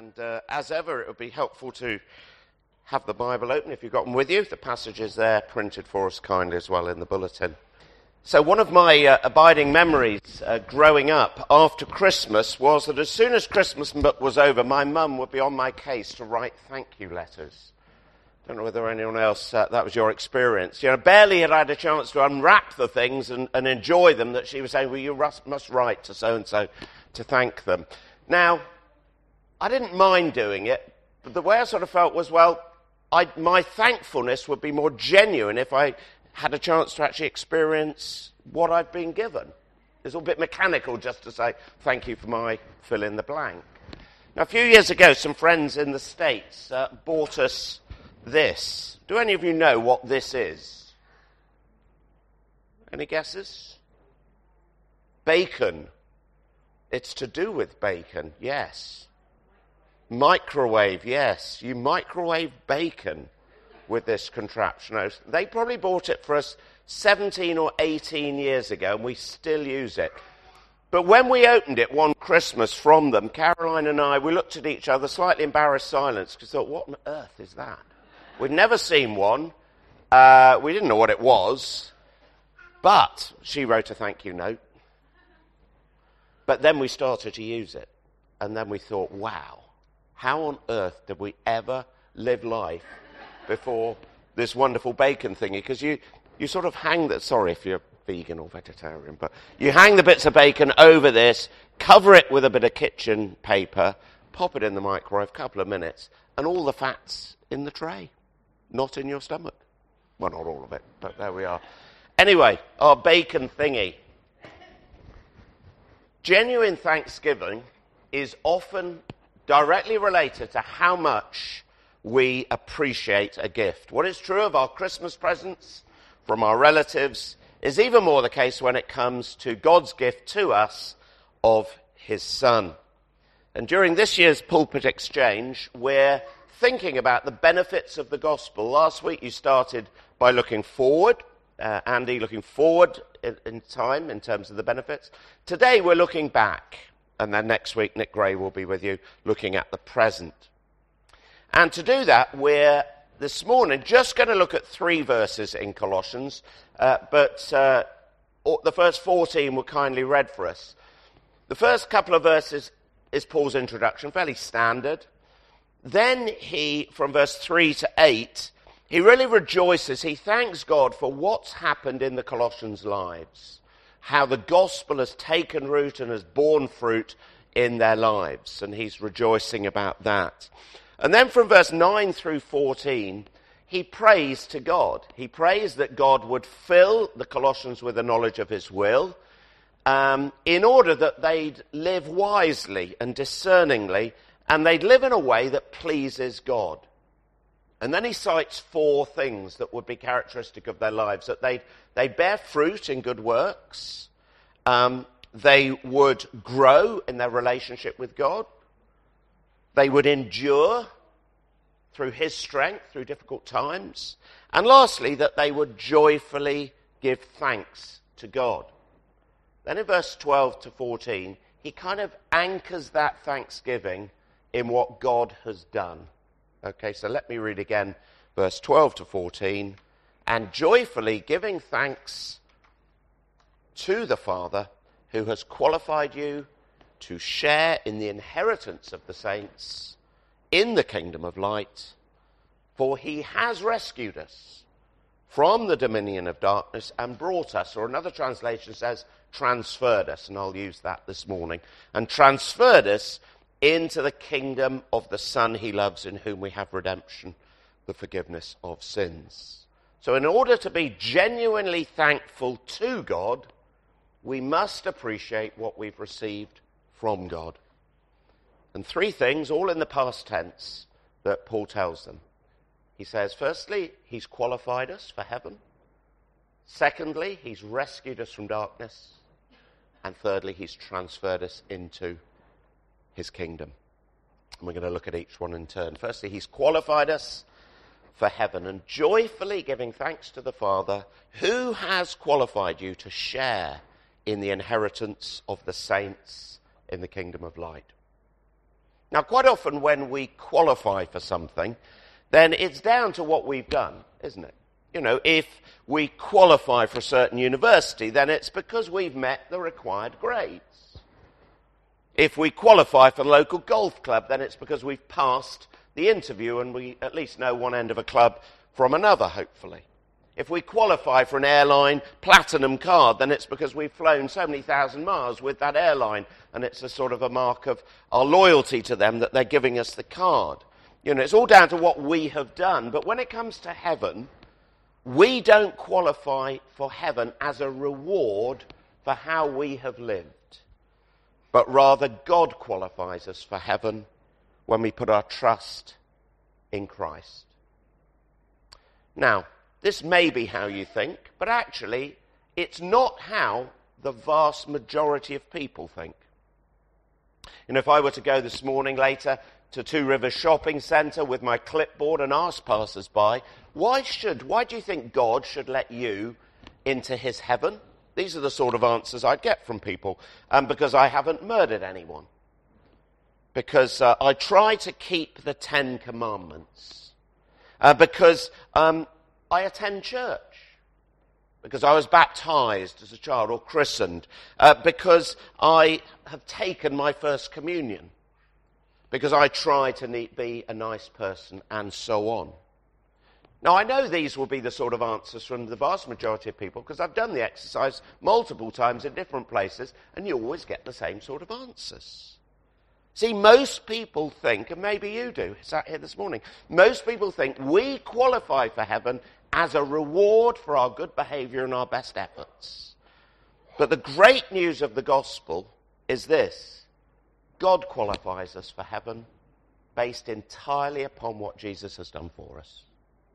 And as ever, it would be helpful to have the Bible open if you've got them with you. The passage is there printed for us kindly as well in the bulletin. So one of my abiding memories growing up after Christmas was that as soon as Christmas was over, my mum would be on my case to write thank you letters. Don't know whether anyone else, that was your experience. You know, barely had I had a chance to unwrap the things and enjoy them that she was saying, well, you must write to so-and-so to thank them. Now, I didn't mind doing it, but the way I sort of felt was, well, my thankfulness would be more genuine if I had a chance to actually experience what I've been given. It's a bit mechanical just to say, thank you for my fill in the blank. Now, a few years ago, some friends in the States bought us this. Do any of you know what this is? Any guesses? Bacon. It's to do with bacon, yes. Microwave, yes. You microwave bacon with this contraption. Now, they probably bought it for us 17 or 18 years ago, and we still use it. But when we opened it one Christmas from them, Caroline and I, we looked at each other, slightly embarrassed silence, because we thought, what on earth is that? We'd never seen one. We didn't know what it was. But she wrote a thank you note. But then we started to use it. And then we thought, wow, how on earth did we ever live life before this wonderful bacon thingy? Because you sort of hang that, sorry if you're vegan or vegetarian, but you hang the bits of bacon over this, cover it with a bit of kitchen paper, pop it in the microwave, a couple of minutes, and all the fat's in the tray, not in your stomach. Well, not all of it, but there we are. Anyway, our bacon thingy. Genuine thanksgiving is often directly related to how much we appreciate a gift. What is true of our Christmas presents from our relatives is even more the case when it comes to God's gift to us of his Son. And during this year's Pulpit Exchange, we're thinking about the benefits of the gospel. Last week you started by looking forward, Andy looking forward in time in terms of the benefits. Today we're looking back, and then next week Nick Gray will be with you looking at the present. And to do that, we're this morning just going to look at 3 verses in Colossians, but the first 14 were kindly read for us. The first couple of verses is Paul's introduction, fairly standard. Then he, from verse 3 to 8, he really rejoices. He thanks God for what's happened in the Colossians' lives, how the gospel has taken root and has borne fruit in their lives, and he's rejoicing about that. And then from verse 9 through 14, he prays to God. He prays that God would fill the Colossians with the knowledge of his will, in order that they'd live wisely and discerningly, and they'd live in a way that pleases God. And then he cites 4 things that would be characteristic of their lives, that they bear fruit in good works, they would grow in their relationship with God, they would endure through his strength, through difficult times, and lastly, that they would joyfully give thanks to God. Then in verse 12 to 14, he kind of anchors that thanksgiving in what God has done. Okay, so let me read again, verse 12 to 14. And joyfully giving thanks to the Father who has qualified you to share in the inheritance of the saints in the kingdom of light. For he has rescued us from the dominion of darkness and brought us, or another translation says, transferred us, and I'll use that this morning, and transferred us into the kingdom of the Son he loves, in whom we have redemption, the forgiveness of sins. So in order to be genuinely thankful to God, we must appreciate what we've received from God. And 3 things, all in the past tense, that Paul tells them. He says, firstly, he's qualified us for heaven. Secondly, he's rescued us from darkness. And thirdly, he's transferred us into his kingdom. And we're going to look at each one in turn. Firstly, he's qualified us for heaven, and joyfully giving thanks to the Father who has qualified you to share in the inheritance of the saints in the kingdom of light. Now, quite often when we qualify for something, then it's down to what we've done, isn't it? You know, if we qualify for a certain university, then it's because we've met the required grades. If we qualify for the local golf club, then it's because we've passed the interview and we at least know one end of a club from another, hopefully. If we qualify for an airline platinum card, then it's because we've flown so many thousand miles with that airline, and it's a sort of a mark of our loyalty to them that they're giving us the card. You know, it's all down to what we have done. But when it comes to heaven, we don't qualify for heaven as a reward for how we have lived, but rather God qualifies us for heaven when we put our trust in Christ. Now, this may be how you think, but actually, it's not how the vast majority of people think. And if I were to go this morning later to Two Rivers Shopping Centre with my clipboard and ask passers-by, why do you think God should let you into his heaven? These are the sort of answers I'd get from people. Because I haven't murdered anyone. Because I try to keep the 10 Commandments. Because I attend church. Because I was baptized as a child or christened. Because I have taken my first communion. Because I try to be a nice person, and so on. Now, I know these will be the sort of answers from the vast majority of people, because I've done the exercise multiple times in different places, and you always get the same sort of answers. See, most people think, and maybe you do, sat here this morning, most people think we qualify for heaven as a reward for our good behavior and our best efforts. But the great news of the gospel is this: God qualifies us for heaven based entirely upon what Jesus has done for us.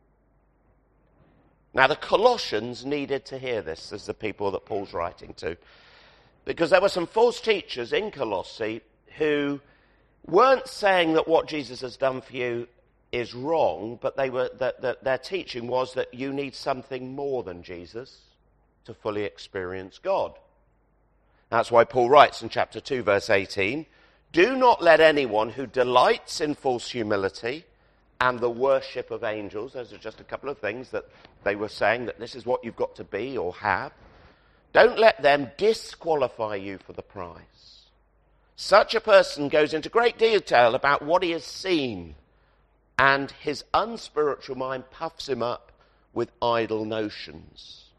Now, the Colossians needed to hear this as the people that Paul's writing to, because there were some false teachers in Colossae who weren't saying that what Jesus has done for you is wrong, but their teaching was that you need something more than Jesus to fully experience God. That's why Paul writes in chapter 2, verse 18, "Do not let anyone who delights in false humility and the worship of angels," those are just a couple of things that they were saying, that this is what you've got to be or have, "don't let them disqualify you for the prize. Such a person goes into great detail about what he has seen, and his unspiritual mind puffs him up with idle notions."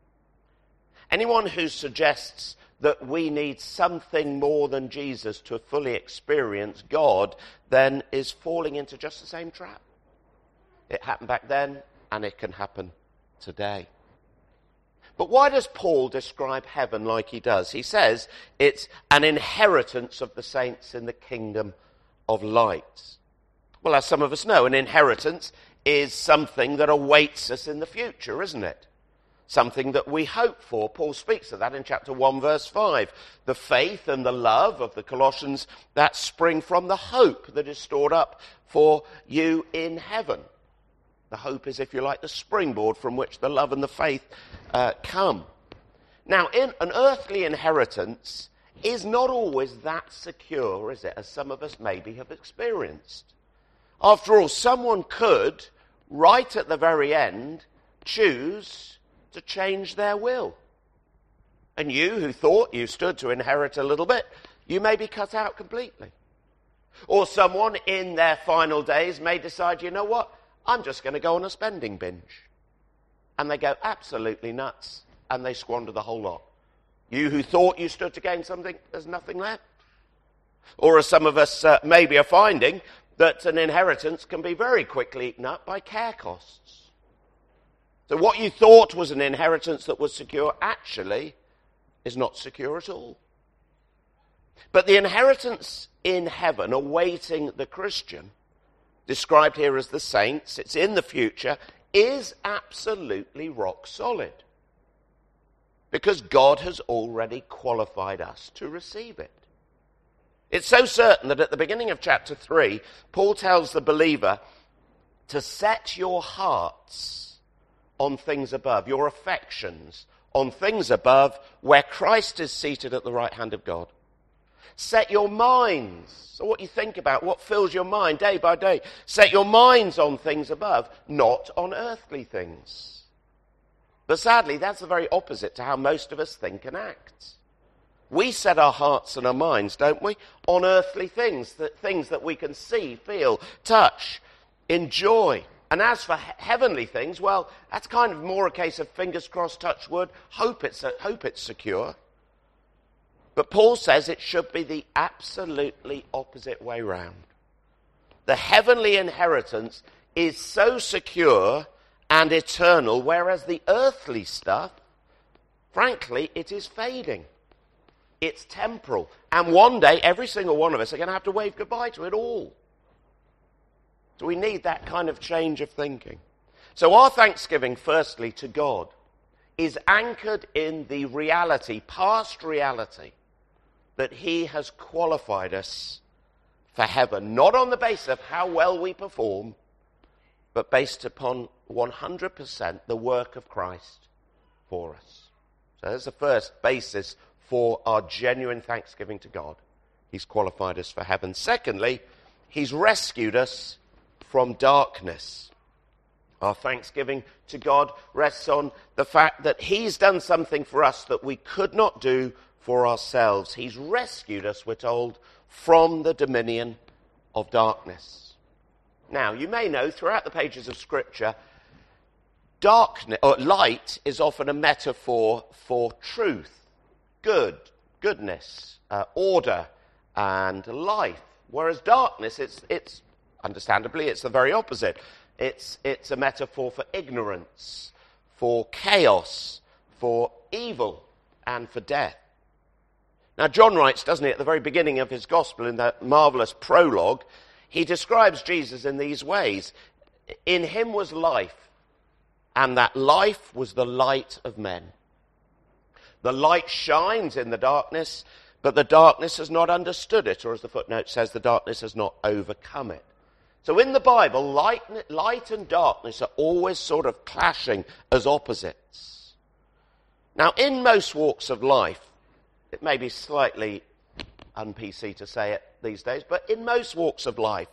Anyone who suggests that we need something more than Jesus to fully experience God, then is falling into just the same trap. It happened back then, and it can happen today. But why does Paul describe heaven like he does? He says it's an inheritance of the saints in the kingdom of light. Well, as some of us know, an inheritance is something that awaits us in the future, isn't it? Something that we hope for. Paul speaks of that in chapter 1, verse 5. The faith and the love of the Colossians that spring from the hope that is stored up for you in heaven. The hope is, if you like, the springboard from which the love and the faith come. Now, in an earthly inheritance is not always that secure, is it, as some of us maybe have experienced. After all, someone could, right at the very end, choose to change their will. And you, who thought you stood to inherit a little bit, you may be cut out completely. Or someone in their final days may decide, you know what, I'm just going to go on a spending binge. And they go absolutely nuts, and they squander the whole lot. You who thought you stood to gain something, there's nothing left. Or as some of us maybe are finding, that an inheritance can be very quickly eaten up by care costs. So what you thought was an inheritance that was secure actually is not secure at all. But the inheritance in heaven awaiting the Christian, described here as the saints, it's in the future, is absolutely rock solid. Because God has already qualified us to receive it. It's so certain that at the beginning of chapter 3, Paul tells the believer to set your hearts on things above, your affections on things above, where Christ is seated at the right hand of God. Set your minds, so what you think about, what fills your mind day by day. Set your minds on things above, not on earthly things. But sadly, that's the very opposite to how most of us think and act. We set our hearts and our minds, don't we, on earthly things that we can see, feel, touch, enjoy. And as for heavenly things, well, that's kind of more a case of fingers crossed, touch wood, hope it's secure. But Paul says it should be the absolutely opposite way round. The heavenly inheritance is so secure and eternal, whereas the earthly stuff, frankly, it is fading. It's temporal. And one day, every single one of us are going to have to wave goodbye to it all. So we need that kind of change of thinking. So our thanksgiving, firstly, to God, is anchored in the reality, past reality, that he has qualified us for heaven. Not on the basis of how well we perform, but based upon 100% the work of Christ for us. So that's the first basis for our genuine thanksgiving to God. He's qualified us for heaven. Secondly, he's rescued us from darkness. Our thanksgiving to God rests on the fact that he's done something for us that we could not do for ourselves. He's rescued us, we're told, from the dominion of darkness. Now, you may know throughout the pages of Scripture, darkness or light is often a metaphor for truth, goodness, order, and life. Whereas darkness, it's understandably, it's the very opposite. It's a metaphor for ignorance, for chaos, for evil, and for death. Now, John writes, doesn't he, at the very beginning of his gospel, in that marvelous prologue, he describes Jesus in these ways. In him was life, and that life was the light of men. The light shines in the darkness, but the darkness has not understood it, or as the footnote says, the darkness has not overcome it. So in the Bible, light and darkness are always sort of clashing as opposites. Now, in most walks of life, it may be slightly un-PC to say it these days, but in most walks of life,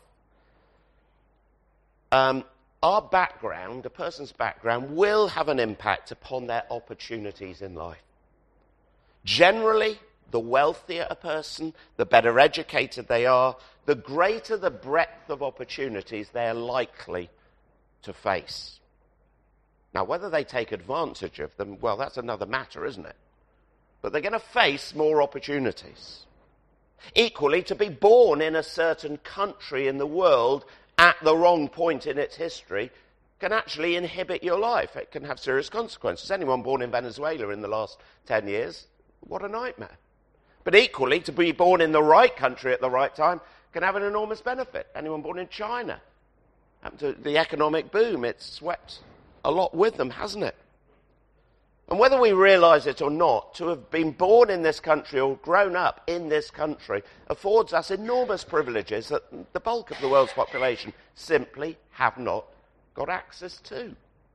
our background, a person's background, will have an impact upon their opportunities in life. Generally, the wealthier a person, the better educated they are, the greater the breadth of opportunities they're likely to face. Now, whether they take advantage of them, well, that's another matter, isn't it? But they're going to face more opportunities. Equally, to be born in a certain country in the world at the wrong point in its history can actually inhibit your life. It can have serious consequences. Anyone born in Venezuela in the last 10 years, what a nightmare. But equally, to be born in the right country at the right time can have an enormous benefit. Anyone born in China, to the economic boom, it's swept a lot with them, hasn't it? And whether we realize it or not, to have been born in this country or grown up in this country affords us enormous privileges that the bulk of the world's population simply have not got access to.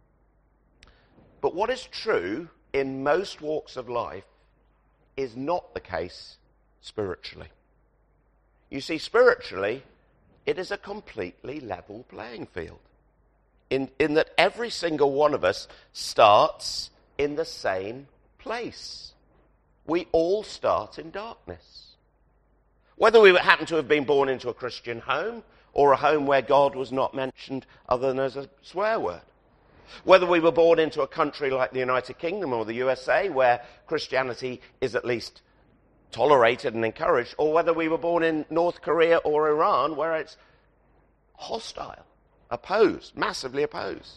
But what is true in most walks of life is not the case spiritually. You see, spiritually, it is a completely level playing field. In that every single one of us starts in the same place. We all start in darkness. Whether we happen to have been born into a Christian home or a home where God was not mentioned other than as a swear word. Whether we were born into a country like the United Kingdom or the USA where Christianity is at least tolerated and encouraged, or whether we were born in North Korea or Iran where it's hostile, opposed, massively opposed.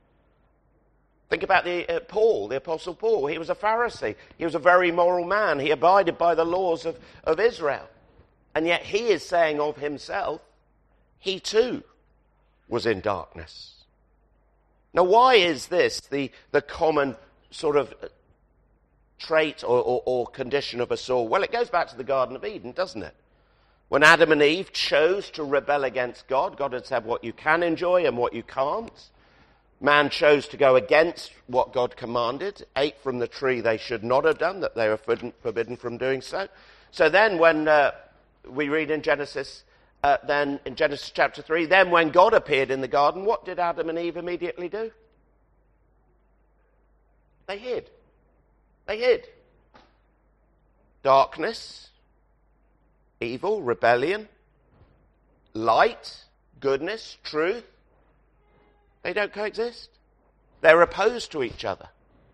Think about Paul, the Apostle Paul. He was a Pharisee. He was a very moral man. He abided by the laws of Israel. And yet he is saying of himself, he too was in darkness. Now, why is this the common sort of trait or condition of us all? Well, it goes back to the Garden of Eden, doesn't it? When Adam and Eve chose to rebel against God, God had said what you can enjoy and what you can't. Man chose to go against what God commanded, ate from the tree they should not have done, that they were forbidden from doing so. So then when we read in Genesis, then in Genesis chapter 3, then when God appeared in the garden, what did Adam and Eve immediately do? They hid. They hid. Darkness, evil, rebellion, light, goodness, truth. They don't coexist. They're opposed to each other.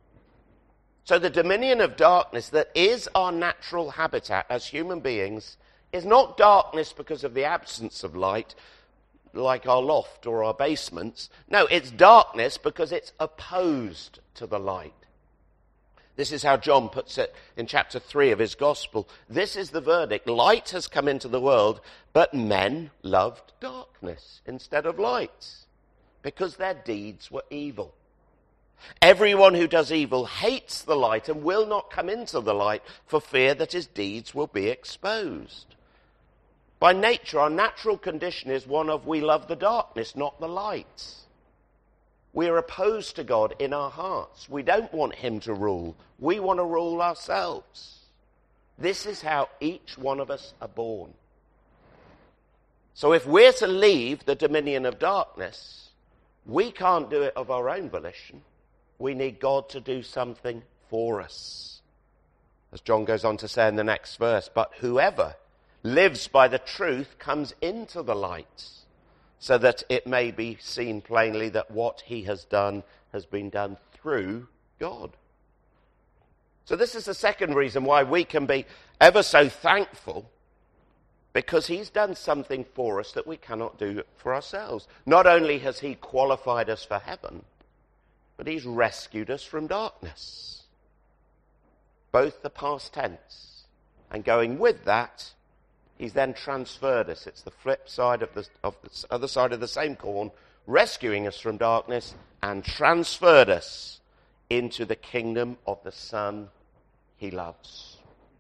So the dominion of darkness that is our natural habitat as human beings is not darkness because of the absence of light, like our loft or our basements. No, it's darkness because it's opposed to the light. This is how John puts it in chapter 3 of his gospel. This is the verdict. Light has come into the world, but men loved darkness instead of light, because their deeds were evil. Everyone who does evil hates the light and will not come into the light for fear that his deeds will be exposed. By nature, our natural condition is one of we love the darkness, not the light. We are opposed to God in our hearts. We don't want him to rule. We want to rule ourselves. This is how each one of us are born. So if we're to leave the dominion of darkness, we can't do it of our own volition. We need God to do something for us. As John goes on to say in the next verse, but whoever lives by the truth comes into the light, so that it may be seen plainly that what he has done has been done through God. So this is the second reason why we can be ever so thankful, because he's done something for us that we cannot do for ourselves. Not only has he qualified us for heaven, but he's rescued us from darkness. Both the past tense, and going with that, he's then transferred us. It's the flip side of the other side of the same coin, rescuing us from darkness and transferred us into the kingdom of the Son he loves.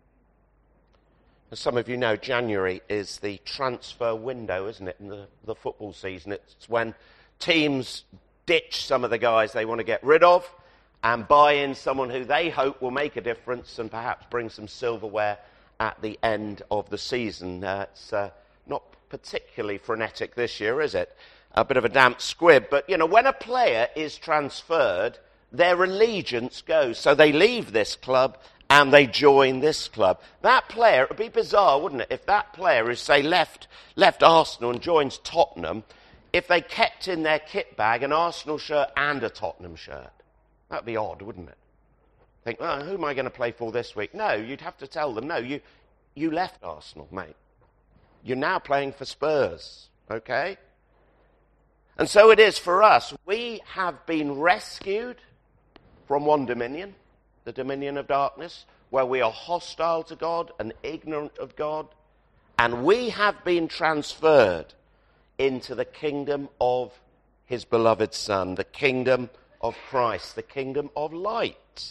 As some of you know, January is the transfer window, isn't it, in the football season. It's when teams ditch some of the guys they want to get rid of and buy in someone who they hope will make a difference and perhaps bring some silverware at the end of the season. It's not particularly frenetic this year, is it? A bit of a damp squib. But, you know, when a player is transferred, their allegiance goes. So they leave this club and they join this club. That player, it would be bizarre, wouldn't it, if that player is, say, left Arsenal and joins Tottenham, if they kept in their kit bag an Arsenal shirt and a Tottenham shirt. That would be odd, wouldn't it? Think, oh, who am I going to play for this week? No, you'd have to tell them, no, you left Arsenal, mate. You're now playing for Spurs, okay? And so it is for us. We have been rescued from one dominion, the dominion of darkness, where we are hostile to God and ignorant of God, and we have been transferred into the kingdom of his beloved Son, the kingdom of Christ, the kingdom of light.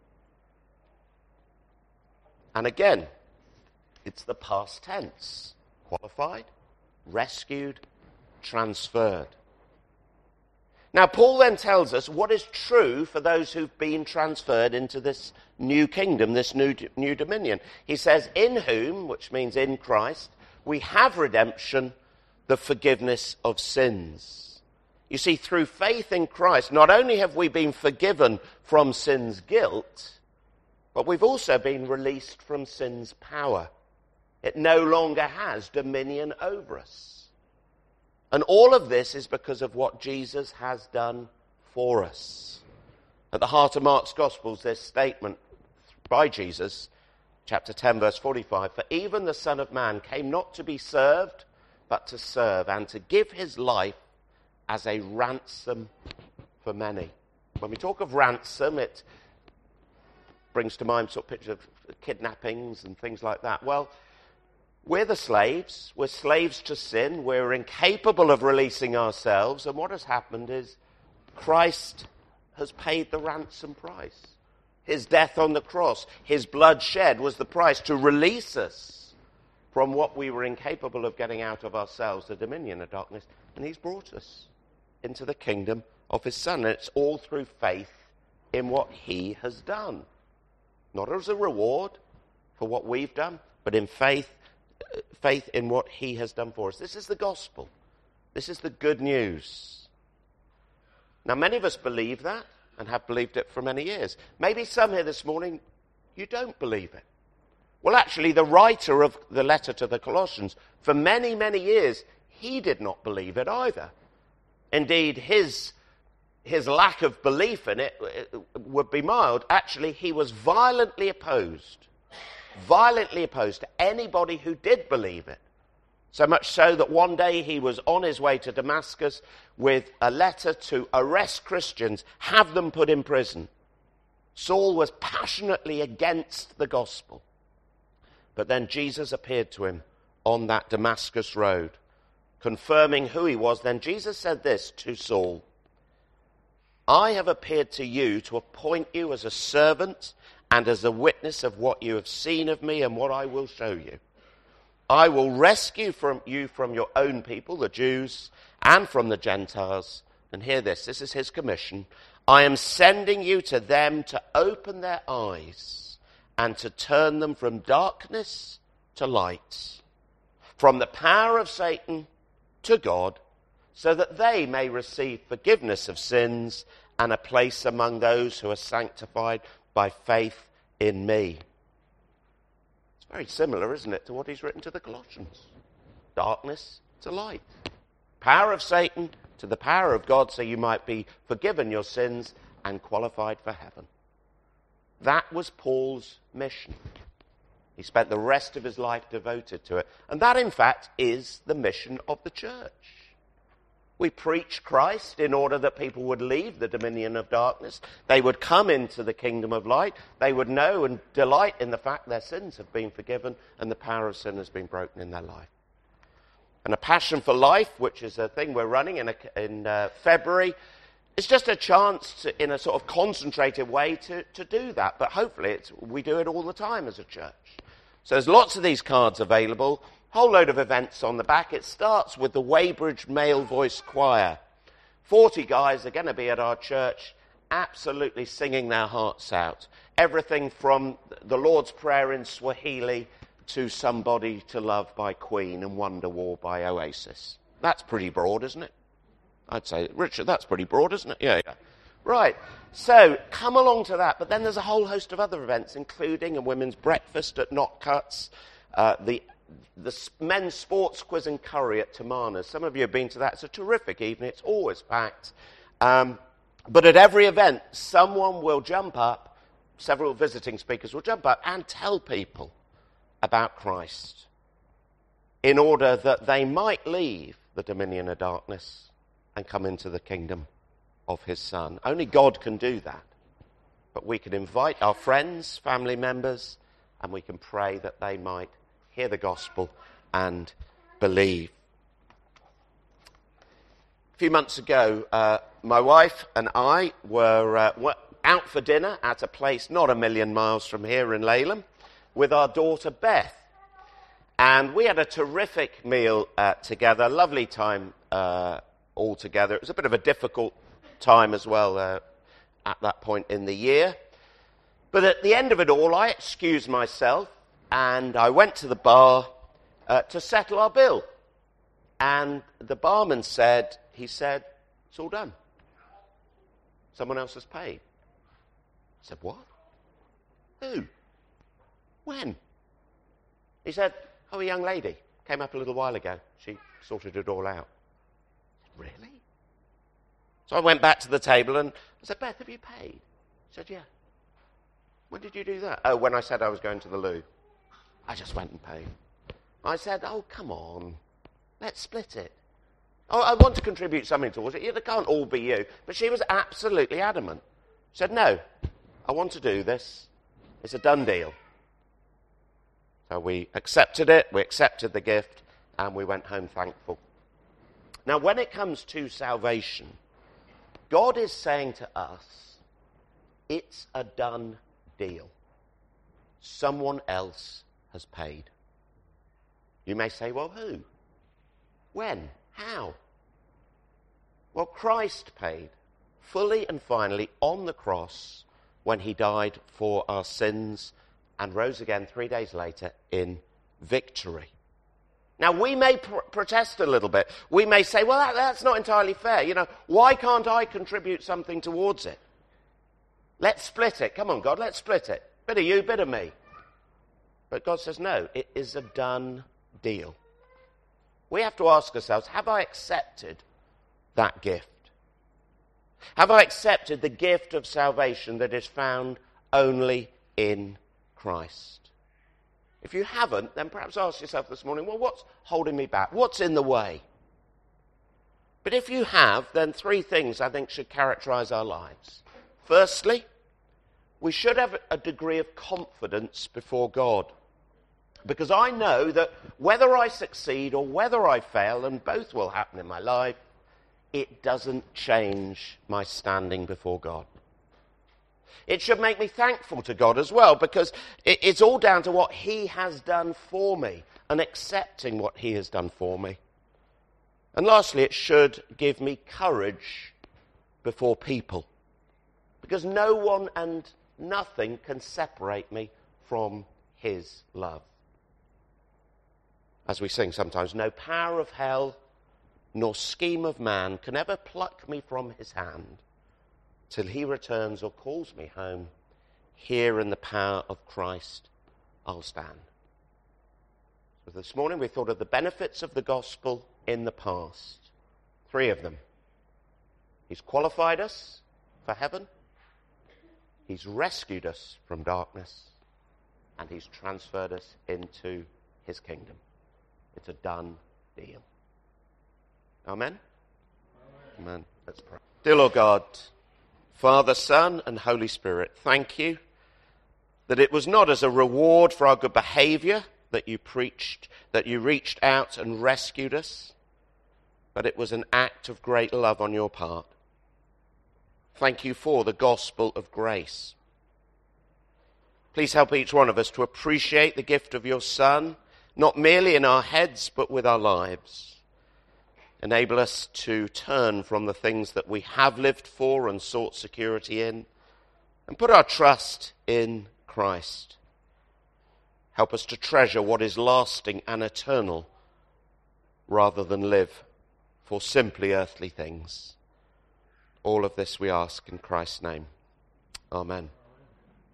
And again, it's the past tense. Qualified, rescued, transferred. Now, Paul then tells us what is true for those who've been transferred into this new kingdom, this new dominion. He says, in whom, which means in Christ, we have redemption, the forgiveness of sins. You see, through faith in Christ, not only have we been forgiven from sin's guilt, but we've also been released from sin's power. It no longer has dominion over us. And all of this is because of what Jesus has done for us. At the heart of Mark's Gospels, there's a statement by Jesus, chapter 10, verse 45, for even the Son of Man came not to be served, but to serve and to give his life as a ransom for many. When we talk of ransom, it brings to mind sort of pictures of kidnappings and things like that. Well, we're the slaves. We're slaves to sin. We're incapable of releasing ourselves. And what has happened is Christ has paid the ransom price. His death on the cross, his blood shed was the price to release us from what we were incapable of getting out of ourselves, the dominion of darkness. And he's brought us into the kingdom of his Son. And it's all through faith in what he has done. Not as a reward for what we've done, but in faith in what he has done for us. This is the gospel. This is the good news. Now, many of us believe that and have believed it for many years. Maybe some here this morning, you don't believe it. Well, actually, the writer of the letter to the Colossians, for many, many years, he did not believe it either. Indeed, his lack of belief in it would be mild. Actually, he was violently opposed to anybody who did believe it. So much so that one day he was on his way to Damascus with a letter to arrest Christians, have them put in prison. Saul was passionately against the gospel. But then Jesus appeared to him on that Damascus road, confirming who he was. Then Jesus said this to Saul: I have appeared to you to appoint you as a servant and as a witness of what you have seen of me and what I will show you. I will rescue you from your own people, the Jews, and from the Gentiles. And hear this, this is his commission. I am sending you to them to open their eyes and to turn them from darkness to light, from the power of Satan to God, so that they may receive forgiveness of sins and a place among those who are sanctified by faith in me. It's very similar, isn't it, to what he's written to the Colossians. Darkness to light. Power of Satan to the power of God, so you might be forgiven your sins and qualified for heaven. That was Paul's mission. He spent the rest of his life devoted to it. And that, in fact, is the mission of the church. We preach Christ in order that people would leave the dominion of darkness. They would come into the kingdom of light. They would know and delight in the fact their sins have been forgiven and the power of sin has been broken in their life. And a Passion for Life, which is a thing we're running in February, it's just a chance to, in a sort of concentrated way to do that. But hopefully we do it all the time as a church. So there's lots of these cards available. Whole load of events on the back. It starts with the Weybridge Male Voice Choir. 40 guys are going to be at our church absolutely singing their hearts out. Everything from the Lord's Prayer in Swahili to Somebody to Love by Queen and Wonderwall by Oasis. That's pretty broad, isn't it? I'd say, Richard, that's pretty broad, isn't it? Yeah. Right. So come along to that. But then there's a whole host of other events, including a women's breakfast at Not Cuts, the men's sports quiz and curry at Tamana's. Some of you have been to that. It's a terrific evening. It's always packed. But at every event, someone will jump up, several visiting speakers will jump up and tell people about Christ in order that they might leave the dominion of darkness and come into the kingdom of his Son. Only God can do that. But we can invite our friends, family members, and we can pray that they might hear the gospel and believe. A few months ago, my wife and I were out for dinner at a place not a million miles from here in Laleham with our daughter Beth. And we had a terrific meal together, lovely time all together. It was a bit of a difficult time as well at that point in the year. But at the end of it all, I excused myself and I went to the bar to settle our bill. And the barman said, it's all done. Someone else has paid. I said, what? Who? When? He said, a young lady came up a little while ago. She sorted it all out. I said, really? So I went back to the table and I said, Beth, have you paid? She said, yeah. When did you do that? Oh, when I said I was going to the loo. I just went and paid. I said, oh, come on. Let's split it. Oh, I want to contribute something towards it. It can't all be you. But she was absolutely adamant. She said, no, I want to do this. It's a done deal. So we accepted it, we accepted the gift, and we went home thankful. Now, when it comes to salvation, God is saying to us, it's a done deal. Someone else has paid. You may say, well, who? When? How? Well, Christ paid fully and finally on the cross when he died for our sins and rose again 3 days later in victory. Now, we may protest a little bit. We may say, well, that's not entirely fair. You know, why can't I contribute something towards it? Let's split it. Come on, God, let's split it. Bit of you, bit of me. But God says, no, it is a done deal. We have to ask ourselves, have I accepted that gift? Have I accepted the gift of salvation that is found only in Christ? If you haven't, then perhaps ask yourself this morning, well, what's holding me back? What's in the way? But if you have, then three things I think should characterize our lives. Firstly, we should have a degree of confidence before God. Because I know that whether I succeed or whether I fail, and both will happen in my life, it doesn't change my standing before God. It should make me thankful to God as well, because it's all down to what he has done for me and accepting what he has done for me. And lastly, it should give me courage before people, because no one and nothing can separate me from his love. As we sing sometimes, no power of hell nor scheme of man can ever pluck me from his hand. Till he returns or calls me home, here in the power of Christ I'll stand. So this morning we thought of the benefits of the gospel in the past. Three of them. He's qualified us for heaven. He's rescued us from darkness. And he's transferred us into his kingdom. It's a done deal. Amen? Amen. Let's pray. Dear Lord God, Father, Son, and Holy Spirit, thank you that it was not as a reward for our good behavior that you preached, that you reached out and rescued us, but it was an act of great love on your part. Thank you for the gospel of grace. Please help each one of us to appreciate the gift of your Son, not merely in our heads, but with our lives. Enable us to turn from the things that we have lived for and sought security in, and put our trust in Christ. Help us to treasure what is lasting and eternal, rather than live for simply earthly things. All of this we ask in Christ's name. Amen.